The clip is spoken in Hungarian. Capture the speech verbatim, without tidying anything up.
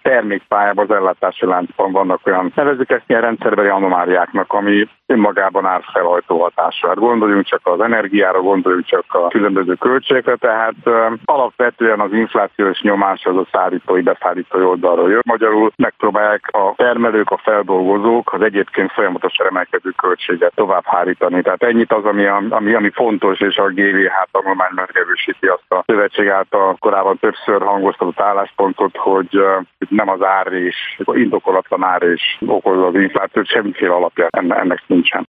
termékpályában, az ellátási láncban vannak olyan, nevezzük ezt ilyen rendszerbeli anomáliáknak, ami önmagában árfelhajtó hatású. Hát gondoljunk csak az energiára, gondoljunk csak a különböző költségekre, tehát uh, alapvetően az inflációs nyomás az a szállítói, beszállítói oldalról jön. Magyarul megpróbálják a termelők, a feldolgozók az egyébként folyamatosan emelkedő költséget tovább hárítani. Tehát ennyit az, ami, ami, ami fontos, és a gé vé há tanulmány megerősíti azt a szövetség által korábban többször hangoztatott álláspontot, hogy uh, nem az ár és indokolatlan ár és okozza az inflációt, semmiféle alapja ennek nincsen.